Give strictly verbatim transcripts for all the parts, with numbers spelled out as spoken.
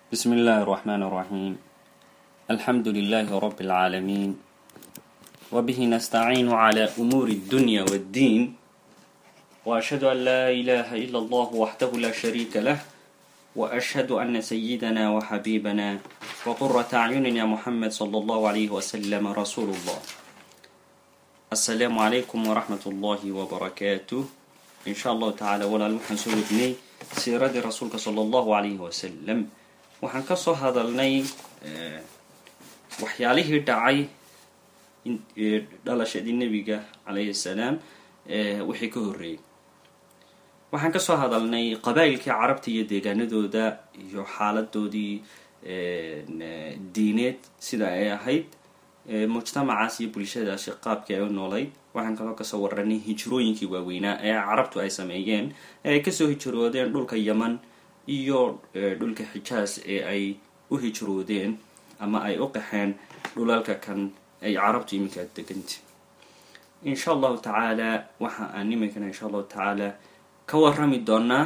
بسم الله الرحمن الرحيم. الحمد لله رب العالمين، وبه نستعين على أمور الدنيا والدين، وأشهد أن لا إله إلا الله وحده لا شريك له، وأشهد أن سيدنا وحبيبنا وقرة أعيننا محمد صلى الله عليه وسلم رسول الله. السلام عليكم ورحمة الله وبركاته. إن شاء الله تعالى ولا نحن سودني سيرة رسولك صلى الله عليه وسلم. waxaan ka soo hadalnay waxyaalihii dhacay dhalashadii nebiga calayhi salaam wixii ka horreeyay. waxaan ka soo hadalnay qabaa'ilkii carabta iyo deegaanadooda iyo xaaladoodii diineed sida ay ahayd, mujtamacaas iyo bulshadaasi qaabkii ay u noolayd. waxaan kaloo kasoo waranay hijrooyinkii waaweynaa ee carabtu ay sameeyeen ee ay kasoo hijroodeen dhulka Yaman iyo dhulka Xijaas ee ay u hijroodeen ama ay u qaxeen dhulalka kan ay carabtu iminka degantay. insha allahu tacaala waxa aan iminkana insha allahu tacaala ka warrami doonaa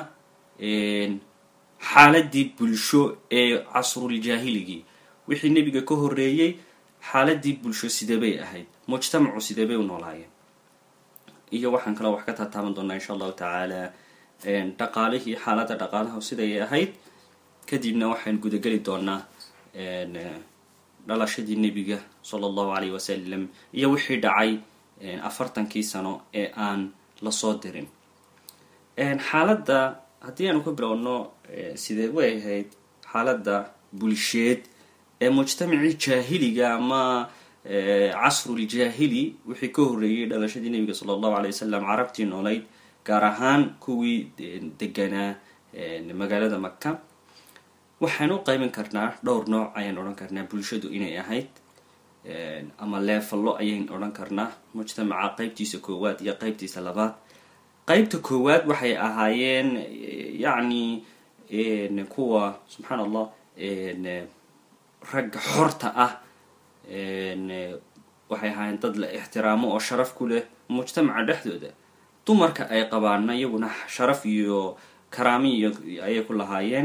xaaladii bulsho ee casrul jaahiligii, wixii nebiga ka horreeyay. xaaladii bulsho sidebay ahayd, mujtamacu sidebay u noolaayeen, iyo waxaan kaloo wax ka taataaban doonaa insha allahu tacaala dhaqaalihii xaaladda dhaqaalaha siday ahayd. kadibna waxaan gudageli doonaa dhalashadii nebiga sala allahu calayhi wasalam iyo wixii dhacay afartankii sano ee aan lasoo dirin. xaaladda haddii aanu ka bilowno sidee way ahayd xaaladda bulsheed ee mujtamacii jaahiliga ama casrul jaahili wixii ka horreeyay dhalashadii nebiga sala allahu calayhi wasalam carabtii noolayd, gaar ahaan kuwii deganaa magaalada Maka. waxaan u qaybin karnaa dhowr nooc ayaan odhan karnaa bulshadu inay ahayd, ama leefallo ayaan odhan karnaa mujtamaca qaybtiisa koowaad iyo qaybtiisa labaad. qaybta koowaad waxay ahaayeen yacni kuwa subxaan allah ragga xorta ah, waxay ahaayeen dad la ixtiraamo oo sharaf ku leh mujtamaca dhexdooda. dumarka ay qabaanna iyaguna sharaf iyo karaami iyo ayay ku lahaayeen.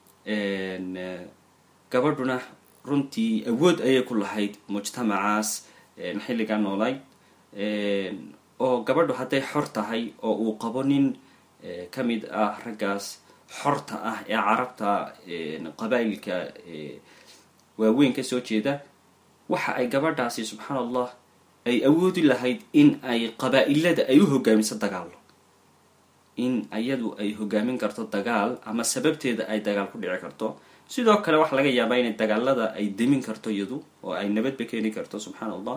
gabadhuna runtii awood ayay ku lahayd mujtamacaas xilliga noolay, oo gabadhu hadday xor tahay oo uu qabo nin ka mid ah raggaas xorta ah ee carabta qabaa'ilka waaweyn ka soo jeeda, waxa ay gabadhaasi subxaan allah ay awoodi lahayd in ay qabaa'ilada ay u hogaamiso dagaalo, in ayadu ay hogaamin karto dagaal ama sababteeda ay dagaal ku dhici karto. sidoo kale waxa laga yaabaa inay dagaalada ay demin karto iyadu oo ay nabadba keeni karto subxaan allah.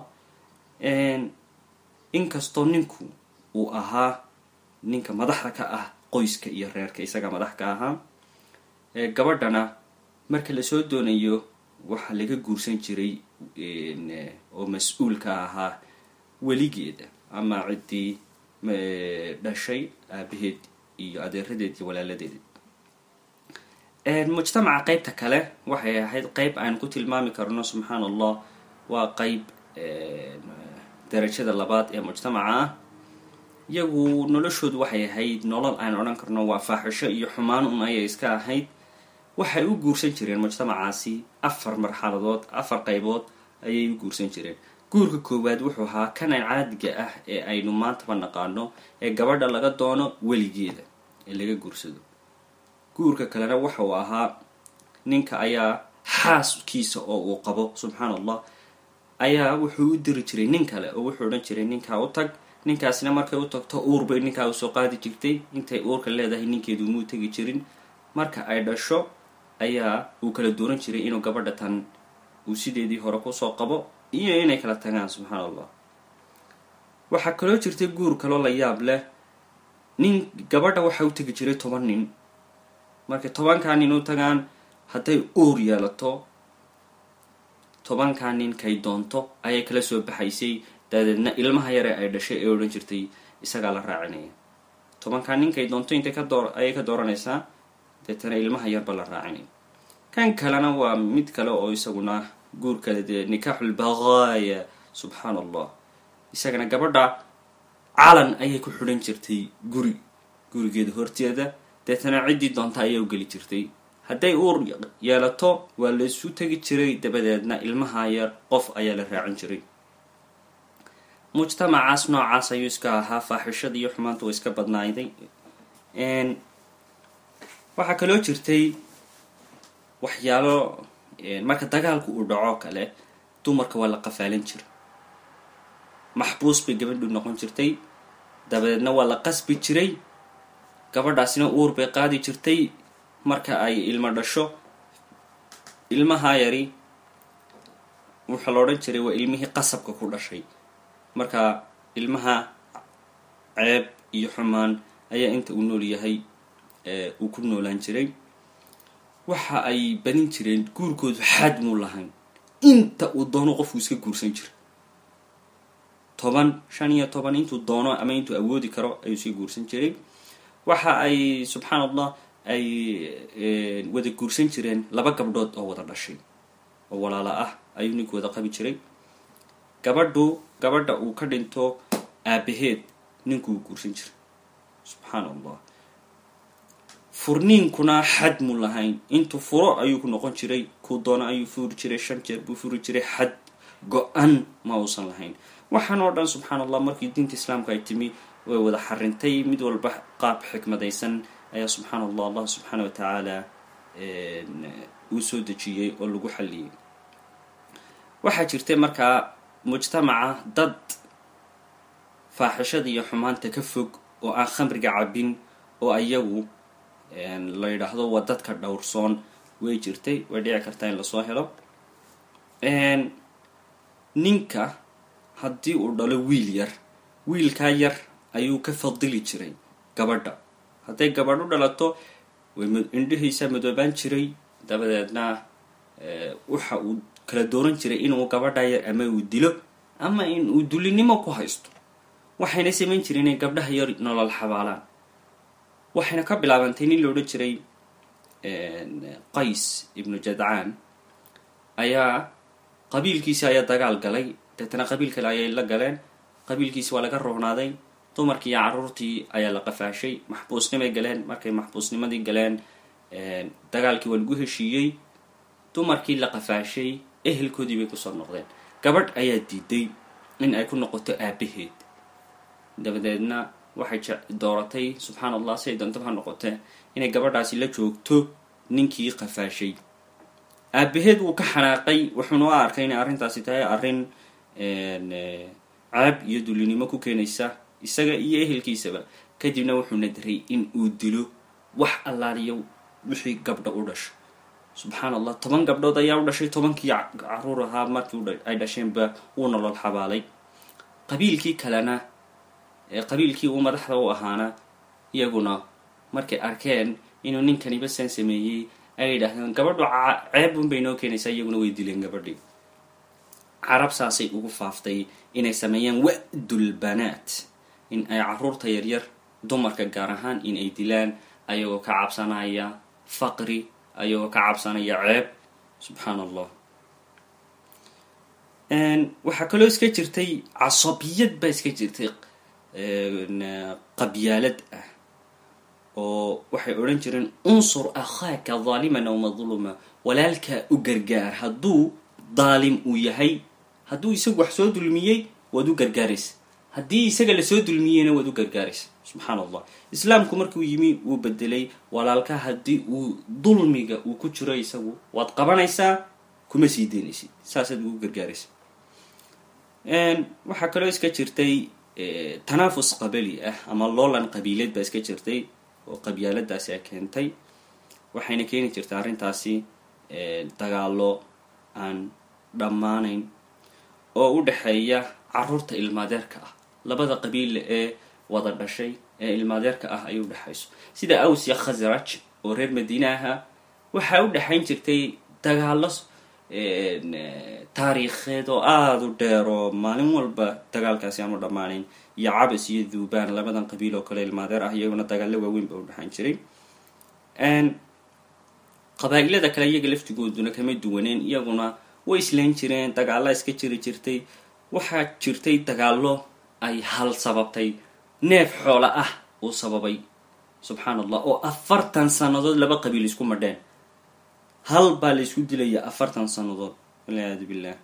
inkastoo ninku uu ahaa ninka madaxda ka ah qoyska iyo reerka, isaga madax ka ahaa, gabadhana marka lasoo doonayo waxa laga guursan jiray oo mas-uulka ahaa weligeeda ama ciddii dhashay aabaheed iyo adeeradeed iyo walaaladeed. mujtamaca qaybta kale waxay ahayd qayb aan ku tilmaami karno subxaan allah waa qayb darajada labaad ee mujtamaca ah. iyagu noloshoodu waxay ahayd nolol aan odhan karno waa faaxisho iyo xumaan un ayay iska ahayd. waxay u guursan jireen mujtamacaasi afar marxaladood, afar qaybood ayay u guursan jireen. guurka koowaad wuxuu ahaa kana caadiga ah ee aynu maantaba naqaano, ee gabadha laga doono weligeeda ee laga guursado. guurka kalena wuxuu ahaa ninka ayaa xaaskiisa oo uu qabo subxaan allah ayaa wuxuu u diri jiray nin kale oo wuxuu odhan jiray ninkaa u tag. ninkaasina markay u tagto uur bay ninkaa usoo qaadi jirtay. intay uurka leedahay ninkeedu muu tegi jirin. marka ay dhasho ayaa uu kala dooran jiray inuu gabadha tan uu sideedii hore kusoo qabo iyo inay kala tagaan subxaan allah. waxaa kaloo jirtay guur kaloo la yaab leh. nin gabadha waxa u tegi jiray toban nin. markay tobankaa nin u tagaan, hadday uur yeelato tobankaa nin kay doonto ayay kala soo baxaysay. dabadeedna ilmaha yare ay dhashay ee odhan jirtay isagaa la raacinaya. tobankaa ninkay doonto intay ka door ayay ka dooranaysaa, deetana ilmaha yarba la raacinaya. kan kalena waa mid kale oo isaguna guurka dee nikaaxul baqaaya subxaan allah. isagana gabadha calan ayay ku xidhan jirtay guri gurigeeda horteeda, deetana ciddii doonta ayaa u geli jirtay hadday uur yeelato waa la isu tegi jiray, dabadeedna ilmaha yar qof ayaa la raacin jiray. mujtamacaas noocaas ayuu iska ahaa, faaxishada iyo xumaanta way iska badnaayday. waxaa kaloo jirtay waxyaalo marka dagaalku uu dhaco kale dumarka waa la qafaalan jiray, maxbuus bay gabadhu noqon jirtay, dabadeedna waa la qasbi jiray. gabadhaasina uur bay qaadi jirtay. marka ay ilmo dhasho, ilmaha yari waxaa la odhan jiray waa ilmihii qasabka ku dhashay. marka ilmaha ceeb iyo xumaan ayaa inta uu nool yahay uu ku noolaan jiray. waxa ay badin jireen guurkoodu xad muu lahayn, inta uu doono qofku iska guursan jiray. toban shan iyo toban intuu doono ama intuu awoodi karo ayuu iska guursan jiray. waxa ay subxaan allah ay wada guursan jireen laba gabdhood oo wada dhashay oo walaala ah ayuu ninku wada qabi jiray. gabadhu gabadha uu ka dhinto aabaheed ninkuu guursan jiray. subxaan allah. furniinkuna xad muu lahayn, intuu furo ayuu ku noqon jiray, kuu doono ayuu furi jiray, shan jeer buu furi jiray, xad go-an ma uusan lahayn. waxaan oo dhan subxaan allah markii diinta islaamka ay timi way wada xarintay, mid walba qaab xikmadaysan ayaa subxaan allah allah subxaana watacaala uu soo dejiyey oo lagu xalliyey. waxaa jirtay markaa mujtamaca dad faaxishada iyo xumaanta ka fog oo aan khamriga cabin oo ayagu la yidhaahdo waa dadka dhowrsoon way jirtay, way dhici kartaa in lasoo helo. ninka haddii uu dhalo wiil yar, wiilkaa yar ayuu ka fadili jiray gabadha. hadday gabadh u dhalato indhihiisa madoobaan jiray, dabadeedna waxa uu kala dooran jiray inuu gabadha yar ama uu dilo ama in uu dulinimo ku haysto. waxayna samayn jireen inay gabdhaha yar nolol xabaalaan. waxayna ka bilaabantay nin la odhan jiray qays ibnu jadcaan ayaa qabiilkiisi ayaa dagaal galay, deetana qabiil kale ayay la galeen. qabiilkiisi waa laga roonaaday, dumarkii iyo carruurtii ayaa la qafaashay, maxbuusnimay galeen. markay maxbuusnimadii galeen dagaalkii waa lagu heshiiyey, dumarkii la qafaashay ehelkoodii bay kusoo noqdeen. gabadh ayaa diiday in ay ku noqoto aabaheed, dabadeedna waxay dooratay subxaan allah si ay dantaba ha noqotee inay gabadhaasi la joogto ninkii qafaashay. aabaheed wuu ka xanaaqay, wuxuuna u arkay inay arrintaasi tahay arrin ceeb iyo dulinimo ku keenaysa isaga iyo ehelkiisaba. kadibna wuxuu nadiray in uu dilo wax allaaliyo wixii gabdha u dhasho. subxaan allah, toban gabdhood ayaa u dhashay, tobankii caruur ahaa markii ay dhasheenba wuu nolol xabaalay. qabiilkii kalena qabiilkii uu madaxda u ahaana iyaguna markay arkeen inuu ninkaniba san sameeyey ay yidhaahdeen gabadhu ceeb un bay noo keenaysaa, iyaguna way dileen gabadhii. carab saasay ugu faaftay inay sameeyaan wa'dulbanaat, in ay carruurta yaryar dumarka gaar ahaan in ay dilaan ayagoo ka cabsanaya faqri, ayagoo ka cabsanaya ceeb. subxaan allah. waxaa kaloo iska jirtay casabiyad baa iska jirtay qabyaalad ah oo waxay odhan jireen unsur akhaaka daaliman aw madluma, walaalkaa u gargaar hadduu daalim uu yahay. hadduu isagu wax soo dulmiyey waad u gargaaraysa, haddii isaga lasoo dulmiyeyna waad u gargaaraysa. subxaan allah. islaamku markuu yimi wuu bedelay, walaalka haddii uu dulmiga uu ku jiro isagu waad qabanaysaa, kuma sii deynaysid, saasaad ugu gargaaraysa. waxaa kaloo iska jirtay tanaafus qabali ah ama loolan qabiileed baa iska jirtay oo qabyaaladaasi ay keentay. waxayna keeni jirtay arrintaasi dagaalo aan dhammaanayn oo u dhexeeya carruurta ilmaadeerka ah. labada qabiil ee wada dhashay ee ilmaadeerka ah ay u dhexayso, sida aws iyo khasraj oo reer madiina aha. waxaa u dhexayn jirtay dagaalo taariikheed oo aada u dheer oo maalin walba dagaalkaasi aanu dhammaanayn, iyo cabas iyo dhuubaan labadan qabiil oo kale ilmaadeer ah iyaguna dagaallo waaweyn ba u dhexayn jiray. qabaa'ilada kale iyaga laftigooduna kama duwaneen, iyaguna way islayn jireen, dagaalla iska jiri jirtay. waxaa jirtay dagaallo ay hal sababtay, neef xoola ah uu sababay subxaan allah, oo afartan sannadood laba qabiil isku madheen. hal baa la isku dilaya afartan sannadood waliyaadu billah.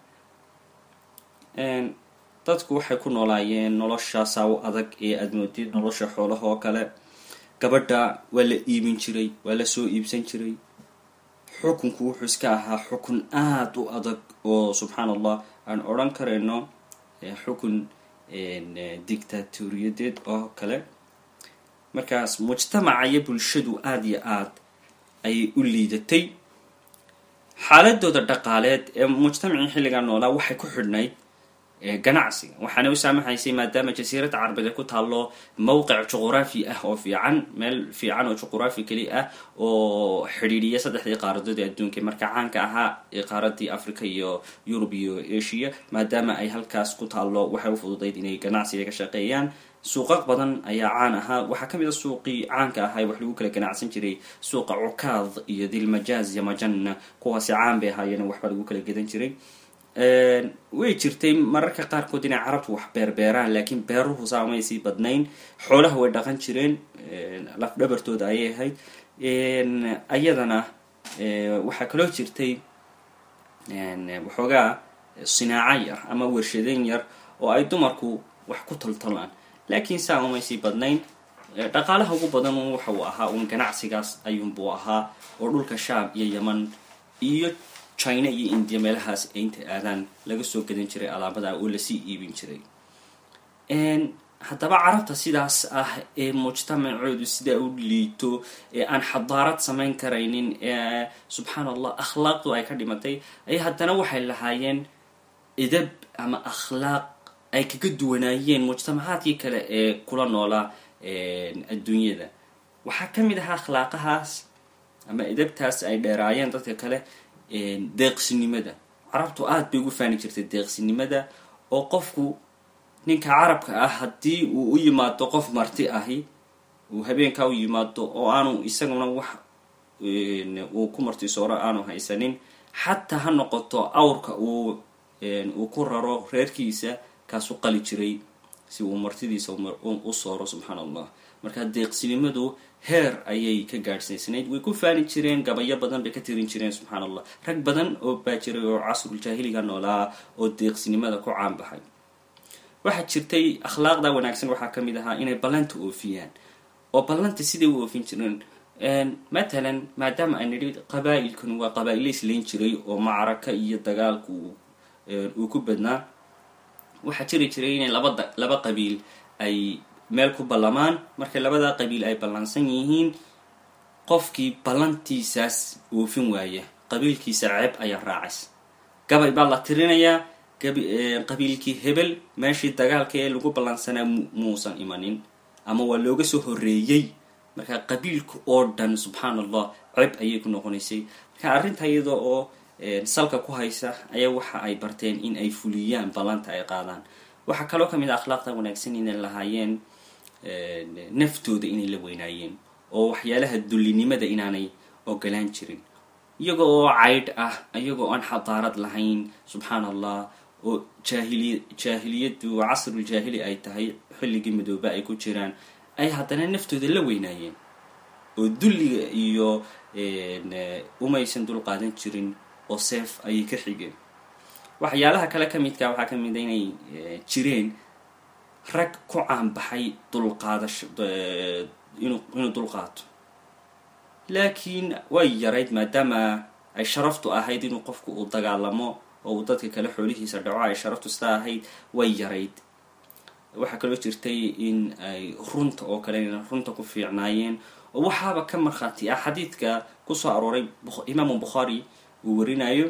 dadku waxay ku noolaayeen nolosha saawo adag ee aad moodid nolosha xoolaha oo kale. gabadha waa la iibin jiray, waa la soo iibsan jiray. xukunku wuxuu iska ahaa xukun aad u adag oo subxaan allah aan odhan karayno xukun dictatoriyadeed oo kale. markaas mujtamaca iyo bulshadu aad iyo aad ayay u liidatay. xaaladooda dhaqaaleed ee mujtamacii xilligaa noolaa waxay ku xidhnayd ganacsiga, waxaana u saamaxaysay maadaama jasiirada carabeed ay ku taallo mowqic juquraafi ah oo fiican, meel fiican oo juquraafi keli ah oo xidhiidhiya saddexdii qaaradood ee adduunka marka caanka ahaa ee qaaradii africa iyo yurub iyo asia. maadaama ay halkaas ku taallo waxay u fududayd inay ganacsiga ka shaqeeyaan. suuqaq badan ayaa caan ahaa. waxaa kamid a suuqii caanka ahay wax lagu kala ganacsan jiray suuqa cukaad iyo dilmajaaz iyo majanna, kuwaasi caan bay ahaayeen waxba lagu kala gedan jiray. way jirtay mararka qaarkood inay carabtu wax beerbeeraan, laakiin beeruhu saamay sii badnayn. xoolaha way dhaqan jireen, laf dhabartooda ayay ahayd. ayadana waxaa kaloo jirtay waxoogaa sinaaco yar ama warshadeyn yar oo ay dumarku wax ku toltolaan, laakiin saa umay sii badnayn. dhaqaalaha ugu badan waxa uu ahaa uun ganacsigaas ayuunbuu ahaa, oo dhulka shaam iyo yeman iyo china iyo india meelahaas ay inta aadaan laga soo gadan jiray alaabada oo lasii iibin jiray. haddaba carabta sidaas ah ee mujtamacoodu sidaa u liito, ee aan xadaarad samayn karaynin, ee subxaan allah akhlaaqdu ay ka dhimatay, ay haddana waxay lahaayeen edab ama akhlaaq ay kaga duwanaayeen mujtamacaadkii kale ee kula noolaa adduunyada. waxaa ka mid ahaa akhlaaqahaas ama edabtaas ay dheeraayeen dadka kale deeqsinimada. carabtu aad bay ugu faani jirtay deeqsinimada, oo qofku ninka carabka ah haddii uu u yimaado qof marti ahi, uu habeenkaa u yimaado oo aanu isaguna wax uu ku martisooro aanu haysanin, xataa ha noqoto awrka uu uu ku raro reerkiisa kaasu qali jiray si uu martidiisa u sooro subxaan allah. marka deeqsinimadu heer ayay ka gaadhsiisnayd. way ku faani jireen, gabayo badan bay ka tirin jireen subxaan allah. rag badan oo baa jiray oo casrul jaahiliga noolaa oo deeqsinimada ku caan baxay. waxaa jirtay akhlaaqda wanaagsan waxaa kamid ahaa inay ballanta oofiyaan, oo ballanta siday u oofin jireen. matalan maadaama aan nidhi qabaa'ilkan waa qabaa'ilo islayn jiray oo macraka iyo dagaalku uu ku badnaa, waxaa jiri jiray inay laba laba qabiil ay meel ku ballamaan. markay labadaa qabiil ay ballansan yihiin, qofkii ballantiisaas oofin waaya qabiilkiisa ceeb ayaa raacaysa. gabay baa la tirinayaa, qabiilkii hebel meeshii dagaalka ee lagu ballansanaa muusan imanin ama waa looga soo horeeyey. marka qabiilka oo dhan subxaan allah ceeb ayay ku noqonaysay. marka arrinta iyada oo salka ku haysa ayaa waxa ay barteen in ay fuliyaan ballanta ay qaadaan. waxaa kaloo kamid a akhlaaqda wanaagsan inay lahaayeen naftooda inay la weynaayeen, oo waxyaalaha dullinimada inaanay ogolaan jirin, iyaga oo caydh ah, iyaga oo aan xadaarad lahayn subxaan allah, oo jaahiliya jaahiliyadu casrul jaahili ay tahay, xilligii madooba ay ku jiraan, ay haddana naftooda la weynaayeen oo dulliga iyo umaysan dul qaadan jirin oo seef ayay ka xigeen. waxyaalaha kale ka midka waxaa ka mid a inay jireen rag ku caanbaxay dulqaadasho inuu inuu dulqaato, laakiin way yarayd maadaama ay sharaftu ahayd inuu qofku uu dagaalamo oo uu dadka kale xoolihiisa dhaco. ay sharaftu sidaa ahayd way yarayd. waxaa kaloo jirtay in ay runta oo kale in runta ku fiicnaayeen, oo waxaaba ka markhaati ah xadiidka kusoo arooray imaamu bukhaari uu warinayo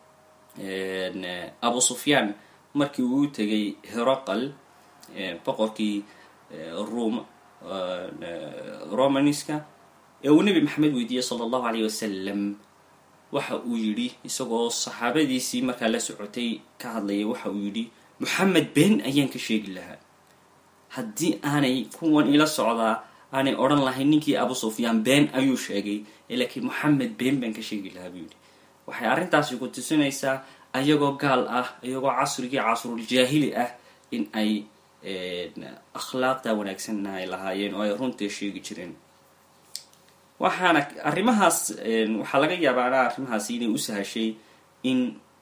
abu sufyaan markii uu tegay heraqal boqorkii rum romaniska ee uu nabi maxamed weydiiyey sala allahu alayh wasalam. waxa uu yidhi isagoo saxaabadiisii markaa la socotay ka hadlayay, waxa uu yidhi moxamed been ayaan ka sheegi lahaa haddii aanay kuwan ila socdaa aanay odhan lahayn ninkii abu sufyaan been ayuu sheegay, laakiin moxamed been baan ka sheegi lahaa buu yidhi. waxay arrintaasi ku tusinaysaa ayagoo gaal ah, ayagoo casrigii casrul jaahili ah, in ay akhlaaqda wanaagsanna ay lahaayeen oo ay runtii sheegi jireen. waxaana arrimahaas waxaa laga yaabaa arrimahaasi inay u sahashay in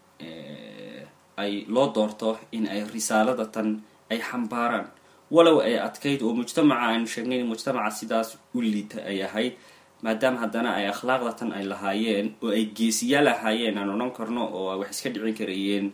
ay loo doorto in ay risaalada tan ay xambaaraan walow ay adkayd oo mujtamaca aynu sheegnay in mujtamaca sidaas u liita ay ahayd maadaama haddana ay akhlaaqda tan ay lahaayeen oo ay geesiyaal ahaayeen aan odhan karno oo wax iska dhicin karayeen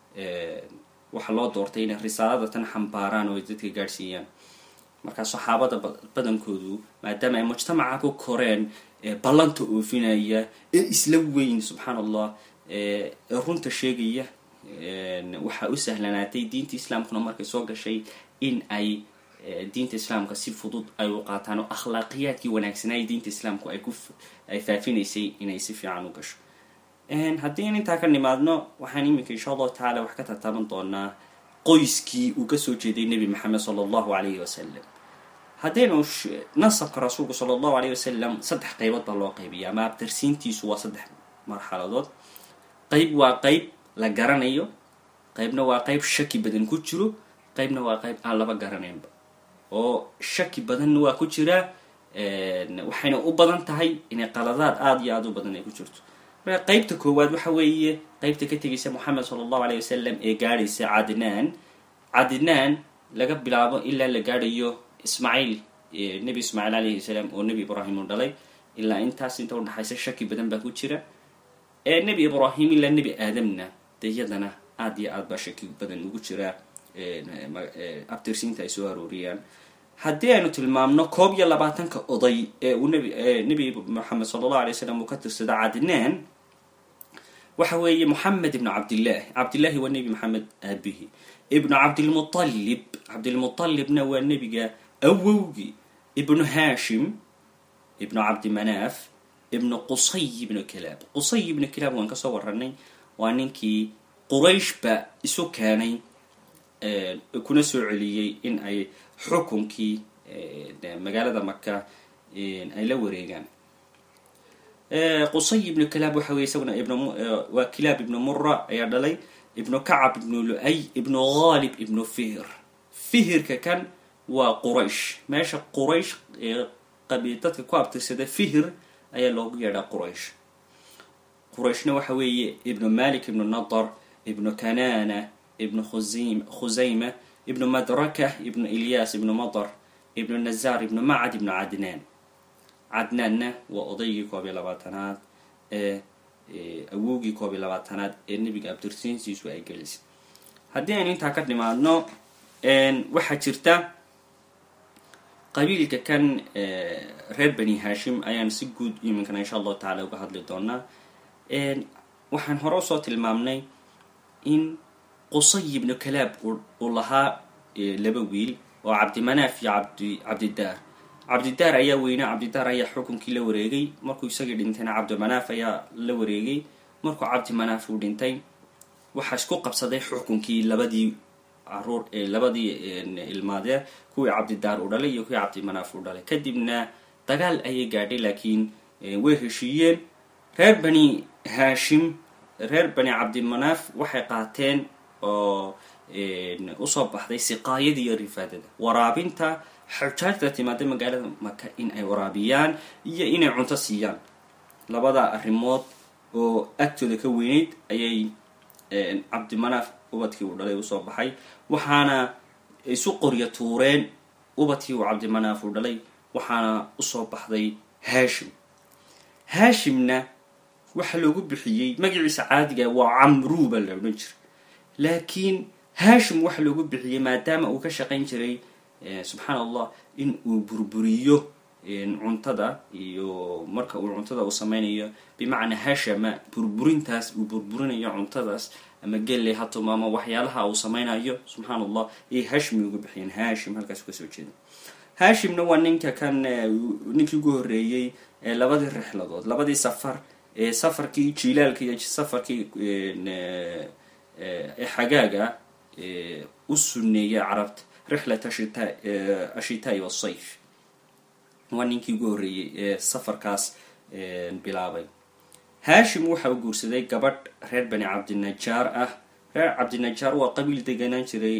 waxaa loo doortay inay risaalada tan xambaaraan oo ay dadka gaadhsiiyaan markaa saxaabada badankoodu maadaama ay mujtamaca ku koreen ballanta oofinaya ee isla weyn subxaan allah ee runta sheegaya waxaa u sahlanaatay diinta islaamkuna markay soo gashay in ay diinta islaamka si fudud ay u qaataan oo akhlaaqiyaadkii wanaagsanaayo diinta islaamku ay ku ay faafinaysay inay si fiican u gasho haddii in intaa ka nimaadno waxaan iminka insha allahu tacaala wax ka tartaaban doonaa qoyskii uu kasoo jeeday nebi maxamed sala allahu calayhi wasalam haddaynu nasabka rasuulku sala allahu calayhi wasalam saddex qaybood baa loo qaybiya ama abtirsiintiisu waa saddex marxaladood qayb waa qayb la garanayo qaybna waa qayb shaki badan ku jiro qaybna waa qayb aan laba garanaynba oo shaki badanna waa ku jiraa waxayna u badan tahay inay qaladaad aada iyo aada u badan ay ku jirto marka qaybta koowaad waxa weeye qaybta ka tegaysa moxamed sala allahu calayhi wasalam ee gaadhaysa cadnaan cadnaan laga bilaabo ilaa la gaadhayo ismaaciil nebi ismaaciil calayhi salaam oo nebi ibraahim u dhalay ilaa intaas inta udhaxaysa shaki badan baa ku jira ee nebi ibraahim ilaa nebi aadamna de iyadana aada iyo aad baa shaki badan ugu jiraa abtirsiinta ay soo arooriyaan haddii aynu tilmaamno koob iyo labaatanka oday ee uu nbi nebi moxamed sala allahu alay wasalam uu ka tirsada cadnaan waxa weeye moxamed ibnu cabdillahi cabdillahi waa nebi maxamed aabihi ibnu cabdilmutalib cabdilmutalibna waa nebiga awowgii ibnu hashim ibnu cabdimanaaf ibnu qusay ibnu kilaab qusay ibnu kilaab waan kasoo waranay waa ninkii quraysh ba isu keenay kuna soo celiyey in ay xukunkii magaalada maka ay la wareegaan qusay ibnu kilaab waxa weye isaguna ibn waa kilaab ibnu mura ayaa dhalay ibnu kacab ibnu lu-ay ibnu ghalib ibnu fihr fihirka kan waa quraysh meesha quraysh qabi dadka ku abtirsada fihr ayaa loogu yeedhaa quraysh qurayshna waxa weeye ibnu malik ibnu nadar ibnu kanana ibnu khuzaym khuzayma ibnu madraka ibnu ilyas ibnu madar ibnu nazar ibnu macad ibnu cadnaan cadnaanna waa odaygii koob iyo labaatanaad ee awowgii koob iyo labaatanaad ee nebiga abtirsiintiisu ay gelisay haddii aynu intaa ka dhimaadno waxaa jirta qabiilka kan reer bani hashim ayaan si guud iminkana insha allahu tacala uga hadli doonaa waxaan hore usoo tilmaamnay in qusay ibnu kilaab uu lahaa laba wiil oo cabdimanaaf iyo cabdi cabdidaar cabdidaar ayaa weynaa cabdidaar ayaa xukunkii la wareegay markuu isagii dhintayna cabdimanaaf ayaa la wareegay markuu cabdimanaaf uu dhintay waxaa isku qabsaday xukunkii labadii caruur labadii ilmaadee kuwii cabdidaar u dhalay iyo kuwii cabdimanaaf u dhalay kadibna dagaal ayay gaadhay laakiin way heshiiyeen reer bani hashim reer bani cabdimanaaf waxay qaateen oo usoo baxday siqaayada iyo rifaadada waraabinta xujaajta timaada magaalada maka in ay waraabiyaan iyo inay cunto siiyaan labada arrimood oo agtooda ka weyneyd ayay cabdimanaaf ubadkii uu dhalay usoo baxay waxaana isu qorya tuureen ubadkii uu cabdimanaaf uu dhalay waxaana usoo baxday hashim hashimna waxa loogu bixiyey magaciisa caadiga waa camru baa la odhan jiray laakiin hashim waxa loogu bixiyey maadaama uu ka shaqayn jiray subxaan allah in uu burburiyo cuntada iyo marka uu cuntada uu sameynayo bimacnaa hashama burburintaas uu burburinayo cuntadaas ama gelle hatum ama waxyaalaha uu sameynayo subxaan allah iyo hashim ugu bixiyeen hashim halkaas kasoo jeeda hashimna waa ninka kan ninkii ugu horeeyey labadii rixladood labadii safar safarkii jilaalka iyo safarkii xagaaga u suneeyay carabta rixlat ashitaai wasayf waa ninkii ugu horreeyey ee safarkaas bilaabay hashim waxa uu guursaday gabadh reer bani cabdinajaar ah reer cabdinajaar waa qabiil deganaan jiray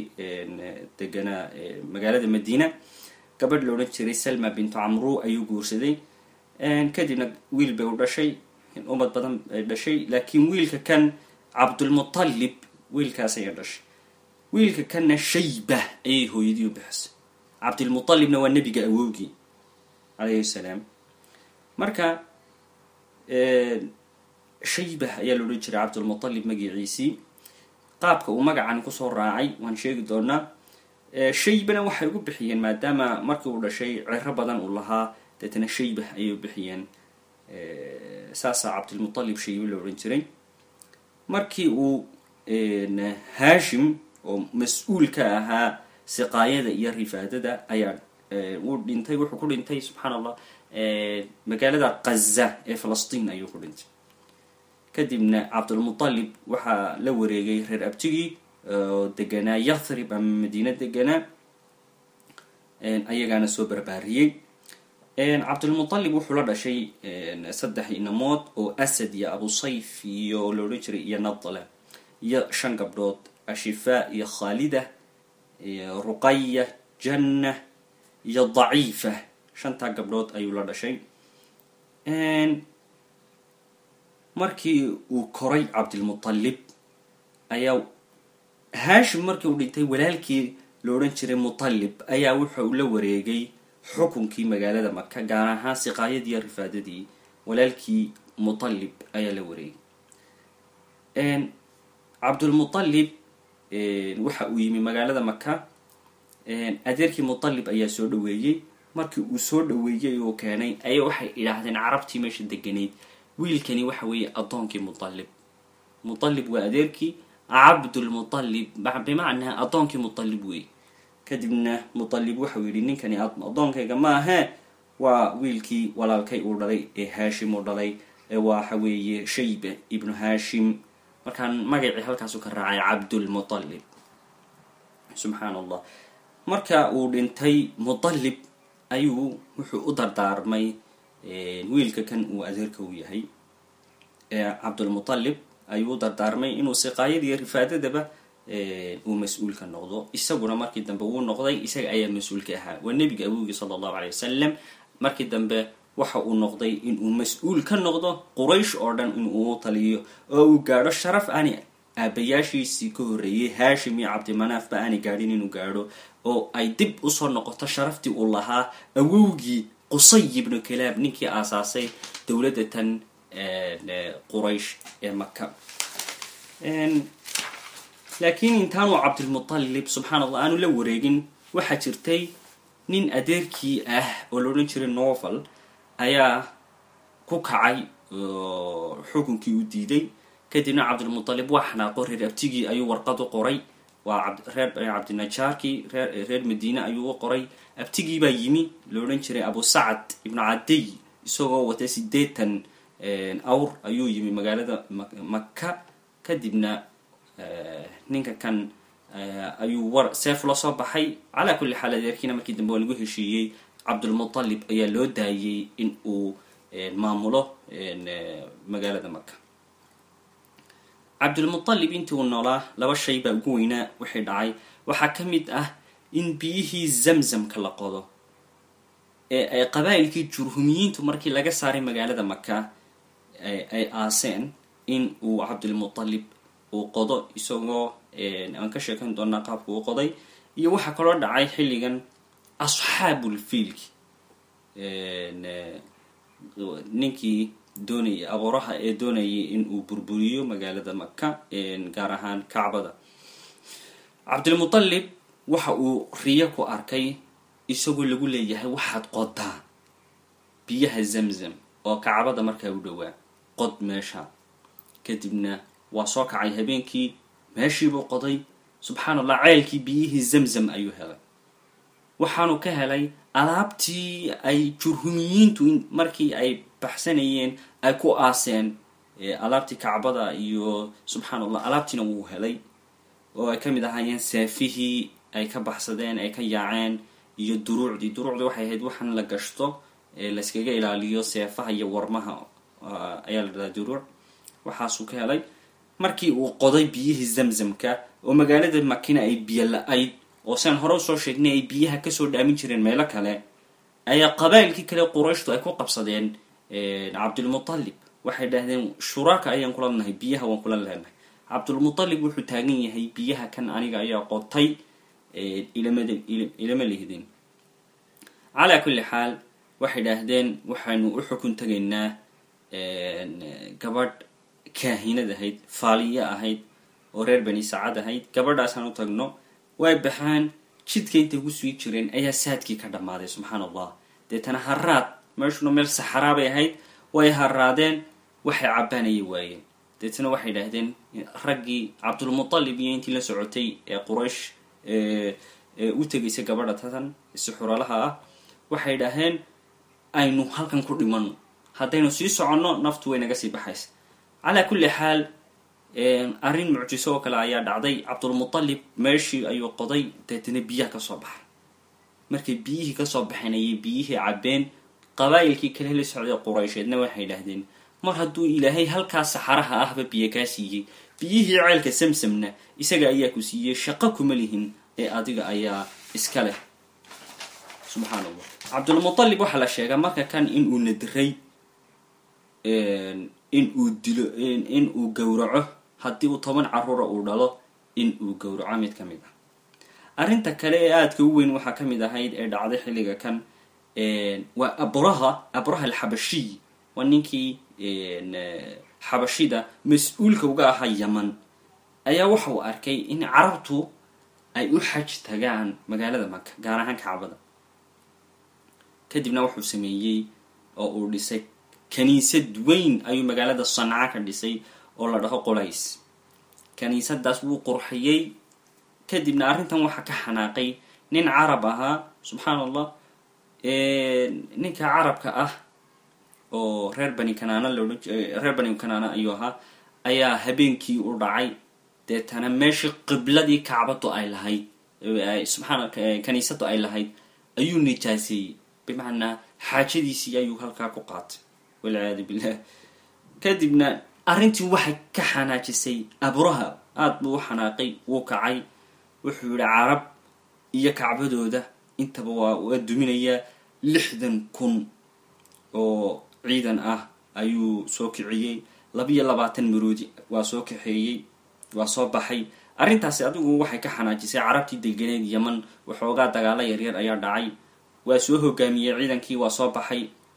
deganaa magaalada madiina gabadh la odhan jiray salma bintu camru ayuu guursaday kadibna wiil bay u dhashay umad badan ay dhashay laakiin wiilka kan cabdulmutalib wiilkaas ayaa dhashay wiilka kanna shayba ayay hooyadii u bixisay cabdulmutalibna waa nebiga awowgii calayhi salaam marka shayba ayaa la odhan jiray cabdulmutalib magaciisii qaabka uu magacan kusoo raacay waan sheegi doonaa shaybana waxay ugu bixiyeen maadaama markii uu dhashay ciro badan uu lahaa deetana shayba ayay u bixiyeen saasaa cabdulmutalib shayba la odhan jiray markii uu hashim oo mas-uul ka ahaa siqaayada iyo rifaadada ayaa uu dhintay wuxuu ku dhintay subxaan allah magaalada qaza ee falastiin ayuu ku dhintay kadibna cabdulmutalib waxaa la wareegay reer abtigii oo deganaa yathrib ama madiina deganaa ayagaana soo barbaariyey cabdulmutalib wuxuu la dhashay saddex inamood oo asad iyo abu sayf iyo la odhan jiray iyo nadla iyo shan gabdhood ashifaa iyo khaalida iyo ruqaya janna iyo daciifa shantaa gabdhood ayuu la dhashay markii uu koray cabdulmutalib ayaa hashim markii uu dhintay walaalkii la odhan jiray mutalib ayaa wuxuu la wareegay xukunkii magaalada maka gaar ahaan siqaayadii iyo rifaadadii walaalkii mutalib ayaa la wareegay cabdulmutalib waxa uu yimi magaalada maka adeerkii mutalib ayaa soo dhaweeyey markii uu soo dhaweeyey oo keenay ayaa waxay idhaahdeen carabtii meesha deganayd wiilkani waxa weeye addoonkii mutalib mutalib waa adeerkii cabdulmutalib bimacnaa addoonkii mutalib wey kadibna mutalib waxau yidhi ninkani addoonkayga ma ahee waa wiilkii walaalkay uu dhalay ee hashim uu dhalay ee waxa weeye shayba ibnu hashim markaan magacii halkaasu ka raacay cabdulmutalib subxaan allah marka uu dhintay mutalib ayuu wuxuu u dardaarmay wiilka kan uu adeerka u yahay cabdulmutalib ayuu u dardaarmay inuu siqaayada iyo rifaadadaba uu mas-uulka noqdo isaguna markii dambe wuu noqday isaga ayaa mas-uulka ahaa waa nebiga awowgii sala allahu alay wasalam markii dambe waxa uu noqday inuu mas-uul ka noqdo quraysh oo dhan inuu taliyo oo uu gaadho sharaf aani aabayaashiisii ka horreeyey hashim iyo cabdimanaafba aanay gaadhin inuu gaadho oo ay dib usoo noqoto sharaftii uu lahaa awowgii qusay ibnu kilaab ninkii aasaasay dowladda tan quraysh ee maka laakiin intaanuu cabdulmutalib subxaan allah aanu la wareegin waxaa jirtay nin adeerkii ah oo la odhan jiray novel ayaa ku kacay oo xukunkii u diiday kadibna cabdulmutalib waa xanaaqo reer abtigii ayuu warqad u qoray waa reer cabdinajaarkii reer reer madiine ayuu u qoray abtigii baa yimi la odhan jiray abu sacad ibnu cadiy isagoo watay sideetan awr ayuu yimi magaalada maka kadibna ninka kan ayuu war seef la soo baxay calaa kulli xaal adeerkiina markii dambe waa lagu heshiiyey cabdulmutalib ayaa loo daayey in uu maamulo magaalada maka cabdulmutalib intii uu noolaa laba shay baa ugu weynaa waxay dhacay waxaa ka mid ah in biyihii zamzamka la qodo ee ay qabaa'ilkii jurhumiyiintu markii laga saaray magaalada maka ay aaseen in uu cabdulmutalib uu qodo isagoo aan ka sheekan doonaa qaabka uu qoday iyo waxaa kaloo dhacay xilligan asxaabulfiilki ninkii doonayay abooraha ee doonayay in uu burburiyo magaalada maka gaar ahaan kacbada cabdulmutalib waxa uu riyo ku arkay isagoo lagu leeyahay waxaad qodaa biyaha zamzam oo kacbada markaa u dhowaa qod meesha kadibna waa soo kacay habeenkii meeshiibuu qoday subxaan allah ceelkii biyihii zamzam ayuu helay waxaanu ka helay alaabtii ay jurhumiyiintu markii ay baxsanayeen ay ku aaseen alaabtii kacbada iyo subxaan allah alaabtiina wuu helay oo ay ka mid ahaayeen seefihii ay ka baxsadeen ay ka yaaceen iyo duruucdii duruucdii waxay ahayd waxaan la gashto layskaga ilaaliyo seefaha iyo warmaha ayaa la dhadaa duruuc waxaasuu ka helay markii uu qoday biyihii zamzamka oo magaalada makina ay biyo la-ayd oo saan hore usoo sheegnay ay biyaha kasoo dhaamin jireen meelo kale ayaa qabaa'ilkii kale qurayshtu ay ku qabsadeen cabdulmutalib waxay dhahdeen shuraka ayaan kula nahay biyaha waan kula leenahay cabdulmutalib wuxuu taagan yahay biyaha kan aniga ayaa qotay ilamada ilama lihdin calaa kulli xaal waxay dhahdeen waxaanu u xukun tagaynaa gabadh kaahinad ahayd faaliya ahayd oo reer bani sacad ahayd gabadhaasaan u tagno way baxaan jidka intay ku sii jireen ayaa saadkii ka dhammaaday subxaan allah deetana haraad meeshuna meel saxaraa bay ahayd way haraadeen waxay cabbaanayay waayeen deetana waxay dhahdeen raggii cabdulmutalib iyo intii la socotay ee quraysh u tegaysay gabadha tatan sixuralaha ah waxay dhaheen aynu halkan ku dhimano haddaynu sii soconno naftu way naga sii baxaysa calaa kulli xaal arrin mucjiso oo kale ayaa dhacday cabdulmutalib meeshii ayuu qoday deetana biyaha ka soo baxay markay biyihii kasoo baxeen ayay biyihii cabbeen qabaa'ilkii kale la socday quraysheedna waxay dhahdeen mar hadduu ilaahay halkaa saxaraha ahba biyo kaa siiyey biyihii ceelka samsamna isaga ayaa ku siiyey shaqo kuma lihin ee adiga ayaa iska leh subxaan allah cabdulmutalib waxaa la sheegaa marka kan inuu nadiray in uu dilo in uu gowraco haddii uu toban carruura uu dhalo in uu gowraco mid ka mid ah arrinta kale ee aadka u weyn waxaa ka mid ahayd ee dhacday xilliga kan waa abraha abraha alxabashiy waa ninkii xabashida mas-uulka uga ahaa yaman ayaa waxa uu arkay in carabtu ay u xaj tagaan magaalada maka gaar ahaan kacbada kadibna wuxuu sameeyey oo uu dhisay kaniisad weyn ayuu magaalada sanca ka dhisay oo la dhaho qulays kaniisadaas wuu qurxiyey kadibna arrintan waxaa ka xanaaqay nin carab ahaa subxaan allah ninka carabka ah oo reer bani kanaana loodhan reer bani kanaana ayuu ahaa ayaa habeenkii u dhacay deetana meeshii qibladii kacbadu ay lahayd subxaan kaniisadu ay lahayd ayuu nijaaseeyey bimacnaa xaajadiisii ayuu halkaa ku qaatay walciyaadu billah kadibna arrintii waxay ka xanaajisay abraha aada buu u xanaaqay wuu kacay wuxuu yihi carab iyo kacbadooda intaba waa waa duminayaa lixdan kun oo ciidan ah ayuu soo kiciyey labiyo labaatan maroodi waa soo kaxeeyey waa soo baxay arrintaasi adigu waxay ka xanaajisay carabtii deganeed yaman waxoogaa dagaalo yaryar ayaa dhacay waa soo hogaamiyey ciidankii waa soo baxay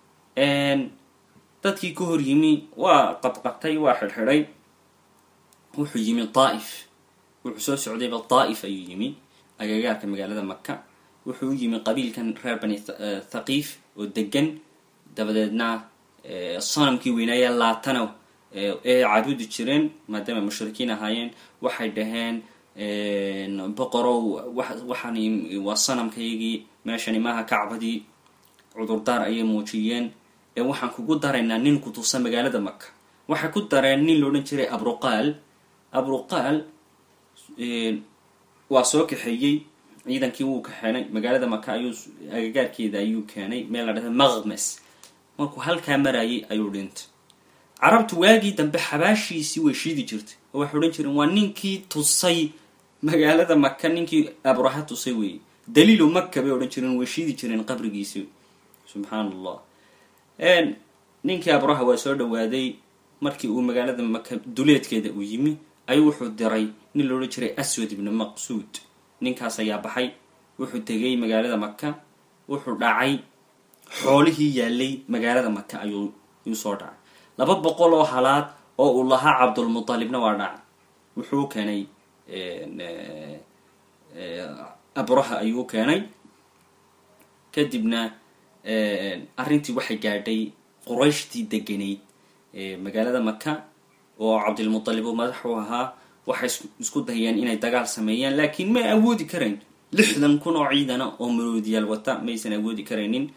dadkii ka hor yimi waa qabqabtay waa xidhxidhay wuxuu yimi daa'if wuxuu soo socdayba daa'if ayuu yimi agagaarka magaalada maka wuxuu u yimi qabiilkan reer bani thaqiif oo degan dabadeedna sanamkii weynaaya laatana ee caabudi jireen maadaama mushrikiin ahaayeen waxay dhaheen boqorow waxaan waa sanamkaygii meeshani maaha kacbadii cudurdaar ayay muujiyeen ee waxaan kugu daraynaa nin ku tusa magaalada maka waxay ku dareen nin loodhan jiray abruqaal abruqaal waa soo kaxeeyey ciidankii wuu kaxeenay magaalada maka ayuu agagaarkeeda ayuu keenay meel la dhahda maqmes markuu halkaa marayay ayuu dhintay carabtu waagii dambe xabaashiisii way shiidi jirtay oo waxay odhan jireen waa ninkii tusay magaalada maka ninkii abraha tusay weeye daliilu maka bay odhan jireen way shiidi jireen qabrigiisii subxaan allah ninkii abraha waa soo dhawaaday markii uu magaalada maka duleedkeeda uu yimi ayuu wuxuu diray nin loodhan jiray aswad ibnu maqsuud ninkaas ayaa baxay wuxuu tegay magaalada maka wuxuu dhacay xoolihii yaalay magaalada maka ayuu yuu soo dhacay laba boqol oo halaad oo uu lahaa cabdulmutalibna waa dhacay wuxuu keenay abraha ayuu keenay kadibna arrintii waxay gaadhay qurayshtii deganayd magaalada maka oo cabdilmutalib oo madax u ahaa waxay isku dayeen inay dagaal sameeyaan laakiin ma awoodi karayn lixdan kun oo ciidana oo maroodiyaal wata maysan awoodi karaynin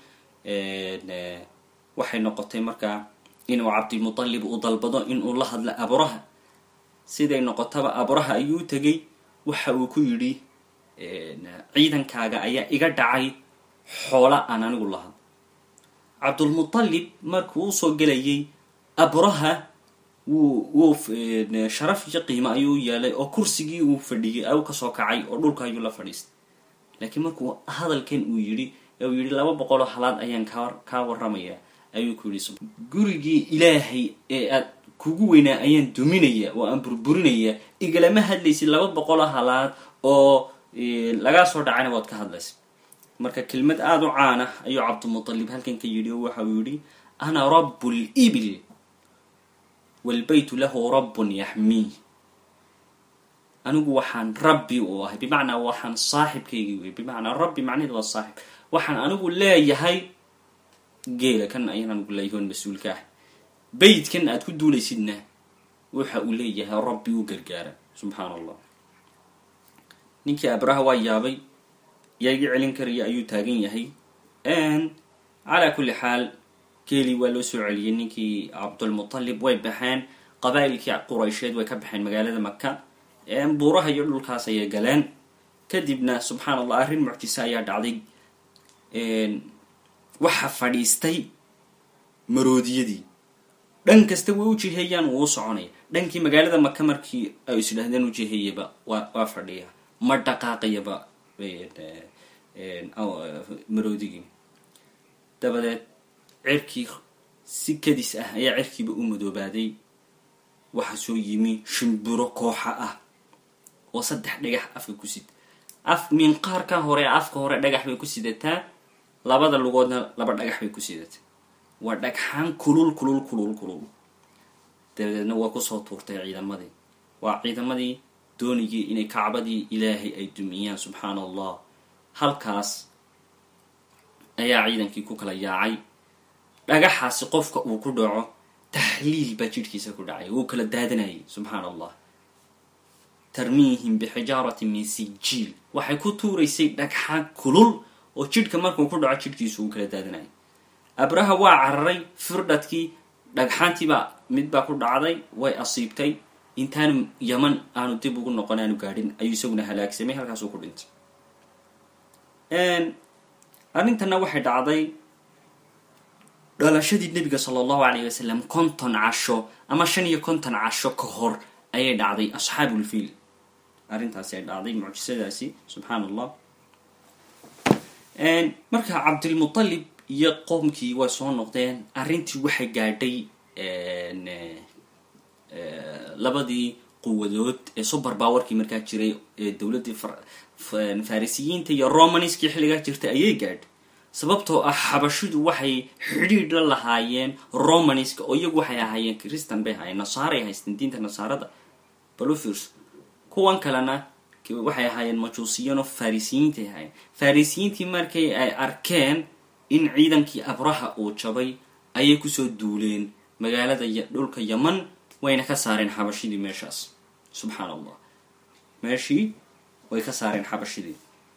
waxay noqotay markaa inuu cabdilmutalib u dalbado inuu la hadlo abraha siday noqotaba abraha ayuu tegay waxa uu ku yidhi ciidankaaga ayaa iga dhacay xoola aan anigu lahaa cabdulmutalib markuu usoo gelayay abraha wuu wuu sharaf iyo qiimo ayuu yeelay oo kursigii uu fadhiyay ayuu kasoo kacay oo dhulka ayuu la fadhiistay laakiin markuu hadalkan uu yidhi uu yidhi laba boqol oo halaad ayaan kaa kaa warramayaa ayuu ku yidhi gurigii ilaahay ee aad kugu weynaa ayaan duminaya oo aan burburinaya igalama hadlaysid laba boqol halaad oo laga soo dhacayna waad ka hadlaysa marka kelmad aad u caan ah ayuu cabdulmutalib halkan ka yidhi oo waxa uu yidhi ana rabbul ibil والبيت له رب يحميه anigu waxaan rabbi u ahay bimacnaa waxaan saaxibkaygii wey bimacnaa rabbi macnaheedu waa saaxib waxaan anigu leeyahay geela kan ayaan anigu leeyahay mas-uulka ah beydkan aad ku duulaysidna waxa uu leeyahay rabbi u gargaara subxaan allah ninkii abraha waa yaabay yaa iga celin karaya ayuu taagan yahay calaa kulli xaal geelii waa loo soo celiyey ninkii cabdulmutalib way baxeen qabaa'ilkii quraysheed way ka baxeen magaalada maka buuraha iyo dhulkaas ayay galeen kadibna subxaan allah arrin mucjisa ayaa dhacday waxa fadhiistay maroodiyadii dhan kasta way u jiheeyaan wuu u soconaya dhankii magaalada maka markii ay is idhahdeen u jiheeyaba waa waa fadhiya ma dhaqaaqayaba maroodigii dabadeed cirkii si kadis ah ayaa cirkiiba u madoobaaday waxa soo yimi shimbiro kooxa ah oo saddex dhagax afka ku sid af minqaarka hore afka hore dhagax bay ku sidataa labada lugoodna laba dhagax bay ku sidataa waa dhagxaan kulul kulul kulul kulul dabadeedna waa kusoo tuurtay ciidamadii waa ciidamadii doonayay inay kacbadii ilaahay ay dumiyaan subxaan allah halkaas ayaa ciidankii ku kala yaacay dhagaxaasi qofka uu ku dhaco tahliil baa jidhkiisa ku dhacay wuu kala daadanayay subxaan allah tarmiihim bixijaaratin min sijiil waxay ku tuuraysay dhagxaan kulul oo jidhka markuu ku dhaco jidhkiisu uu kala daadanayay abraha waa cararay firdhadkii dhagxaantiibaa mid baa ku dhacday way asiibtay intaanu yaman aanu dib ugu noqon aanu gaadhin ayuu isaguna halaagsamay halkaasuu ku dhintay arrintana waxay dhacday dhalashadii nebiga sala allahu calayhi wasalam konton casho ama shan iyo konton casho ka hor ayay dhacday asxaabulfiil arrintaasi ay dhacday mucjisadaasi subxaan allah marka cabdilmutalib iyo qoomkii way soo noqdeen arrintii waxay gaadhay labadii quwadood ee super powerkii markaa jiray ee dowladdii farisiyiinta iyo romaniskii xilligaa jirtay ayay gaadhay sababtoo ah xabashidu waxay xidhiidh la lahaayeen romaniska oo iyagu waxay ahaayeen christan bay ahaayeen nasaaray haysteen diinta nasaarada balufurs kuwan kalena waxay ahaayeen majuusiyiin oo farisiyiintay ahaayeen farisiyiintii markay ay arkeen in ciidankii abraha uu jabay ayay kusoo duuleen magaalada dhulka yaman wayna ka saareen xabashidii meeshaas subxaan allah meeshii way ka saareen xabashidii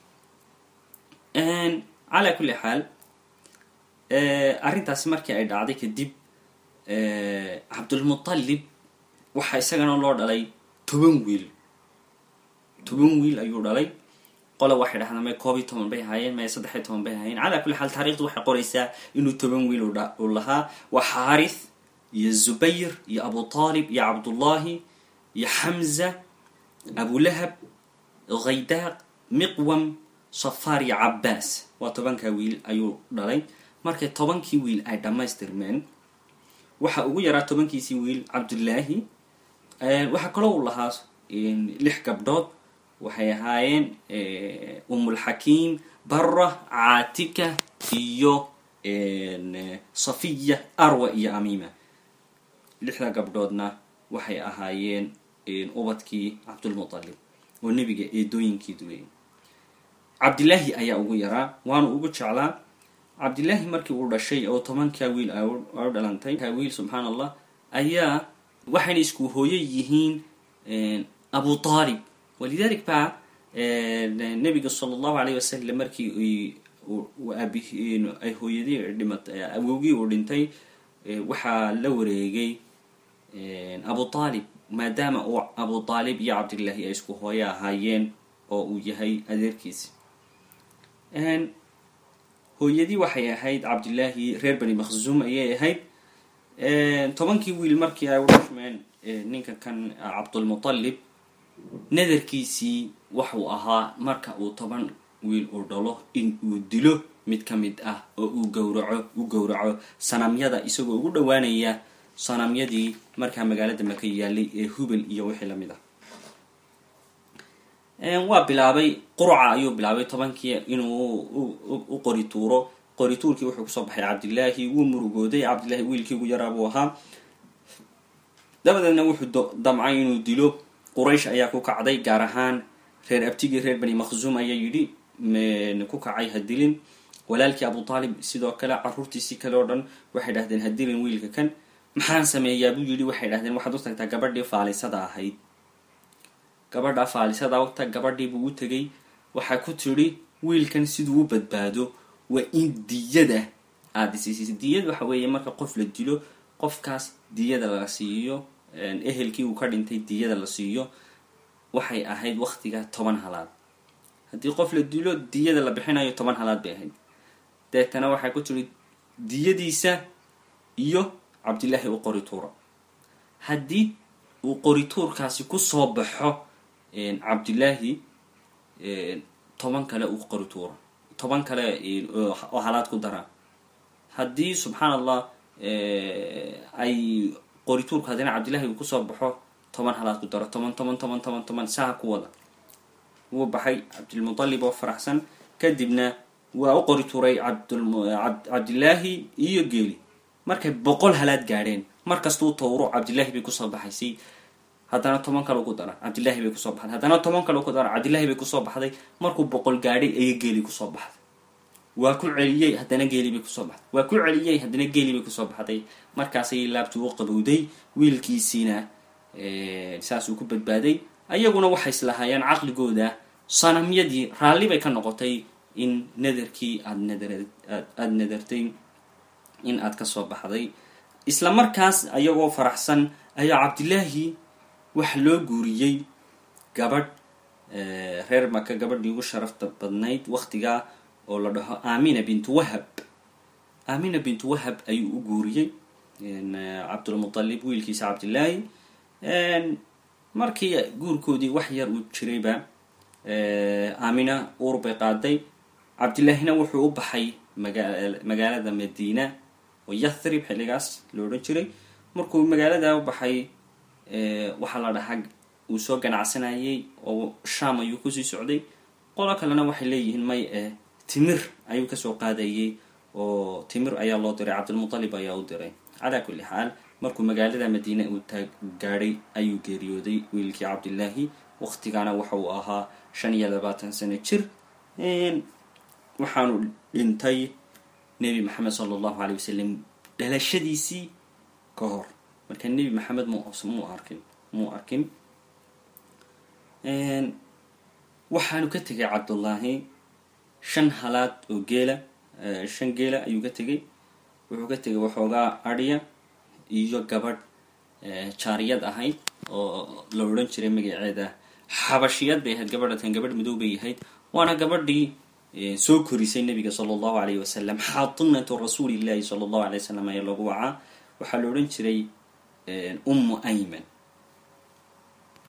calaa kulli xaal arrintaasi markii ay dhacday kadib cabdulmutalib waxaa isagana loo dhalay toban wiil toban wiil ayuu dhalay qola waxay dhahdaan may koob iyo toban bay ahaayeen may saddex iyo toban bay ahaayeen calaa kulli xaal taariikhdu waxay qoraysaa inuu toban wiil uu lahaa waa xaarith iyo zubayr iyo abu talib iyo cabdullahi iyo xamza abulahab khaydaaq miqwam safaar iyo cabbaas waa tobankaa wiil ayuu dhalay markay tobankii wiil ay dhammaystirmeen waxa ugu yaraa tobankiisii wiil cabdullaahi waxaa kaloo u lahaa lix gabdhood waxay ahaayeen umulxakiim barra caatika iyo safiya arwa iyo amiima lixda gabdhoodna waxay ahaayeen ubadkii cabdulmutalib oo nebiga eedooyinkii duwayay cabdillaahi ayaa ugu yaraa waanu ugu jeclaa cabdillaahi markii uu dhashay oo tobankaa wiil u dhalantay ka wiil subxaan allah ayaa waxayna isku hooyo yihiin abu talib walidalik baa nebiga sala allahu calayh wasalam markii ay hooyadii dhimatay awowgii uu dhintay waxaa la wareegay abu talib maadaama uu abu talib iyo cabdillaahi ay isku hooyo ahaayeen oo uu yahay adeerkiisi hooyadii waxay ahayd cabdillaahi reer bani makhzuum ayay ahayd tobankii wiil markii ay u dhashmeen ninka kan cabdulmutalib nadarkiisii waxuu ahaa marka uu toban wiil uu dhalo in uu dilo mid ka mid ah oo uu gowraco u gowraco sanamyada isagoo ugu dhowaanaya sanamyadii markaa magaalada maka yaalay ee hubal iyo wixii lamid ah. waa bilaabay qurca ayuu bilaabay tobankii inuu u qori tuuro. qori tuurkii wuxuu kusoo baxay cabdillaahi, wuu murugooday. cabdillahi wiilkii ugu yaraa buu ahaa. dabadeedna wuxuu damcay inuu dilo. quraysh ayaa ku kacday, gaar ahaan reer abtigii reer bani makhzuum ayaa yidhi ku kacay ha dilin. walaalkii abu taalib sidoo kale, caruurtiisii kale oo dhan waxay dhahdeen ha dilin wiilka kan. maxaan sameeyaa buu yidhi. waxay dhahdeen waxaad u tagtaa gabadhii faalisada ahayd. gabadha faalisada wagta gabadhii buu u tegay. waxaa ku tidhi wiilkan siduu u badbaado waa in diyada aada isiisay. diyad waxa weeye marka qof la dilo qofkaas diyada la siiyo, ehelkii uu ka dhintay diyada la siiyo. waxay ahayd waktiga toban halaad. haddii qof la dilo diyada la bixinayo toban halaad bay ahayd. deetana waxay ku tidhi diyadiisa iyo cabdillaahi u qori tuura. haddii uu qori tuurkaasi kusoo baxo cabdillaahi, toban kale uu qori tuura, toban kale oo halaad ku dara. haddii subxaan allah ay qori tuurka haddina cabdillahi uu kusoo baxo toban halaad ku daro, toban toban toban toban toban saa ku wada. wuu baxay cabdilmutalib oo faraxsan. kadibna waa u qori tuuray cabdillaahi iyo geeli. markay boqol halaad gaadheen markastuu tawro cabdillahi bay kusoo baxaysay. haddana toban kale ku dara cabdillahi bay kusoo baxday. haddana toban kale ku dara cabdillahi bay kusoo baxday. markuu boqol gaadhay ayay geeli kusoo baxday. waa ku celiyey haddana geeli bay kusoo baxday. waa ku celiyey haddana geeli bay kusoo baxday. markaasay laabtu u qabowday. wiilkiisiina saasuu ku badbaaday. ayaguna waxay islahaayeen caqligooda sanamyadii raalli bay ka noqotay in nadarkii aad nadar aada nadartay in aad ka soo baxday. isla markaas ayagoo faraxsan ayaa cabdillaahi waxa loo guuriyey gabadh reer maka, gabadhii ugu sharafta badnayd waktigaa oo la dhaho amina bintu wahab. amina bintu wahab ayuu u guuriyey cabdulmutalib wiilkiisa cabdillaahi. markii guurkoodii wax yar uu jirayba amina uur bay qaaday. cabdillaahina wuxuu u baxay maga magaalada madiina oo yathrib xilligaas lo odhan jiray. markuu magaalada u baxay waxaa la dhahaa uu soo ganacsanayay oo sham ayuu kusii socday. qolo kalena waxay leeyihiin may eh timir ayuu kasoo qaadayay oo timir ayaa loo diray, cabdilmutalib ayaa u diray. calaa kulli xaal markuu magaalada madiina uu taag gaadhay ayuu geeriyooday wiilkii cabdillaahi. waktigaana waxa uu ahaa shan iyo labaatan sano jir. waxaanu dhintay nebi maxamed sala allahu calay wasalam dhalashadiisii ka hor. marka nebi maxamed mu muu arkin muu arkin waxaanu ka tegay cabdullaahi shan halaad oo geela, shan geela ayuu ka tegay. wuxuu ka tegay waxoogaa adhiya iyo gabadh jaariyad ahayd oo la odhan jiray magaceeda xabashiyad bay ahayd. gabadhatan gabadh madow bay ahayd. waana gabadhii soo korisay nabiga sala allahu alayhi wasalam. xaatinatu rasuulillahi sala allahu alay wasalam ayaa lagu wacaa. waxaa la odhan jiray ummu ayman.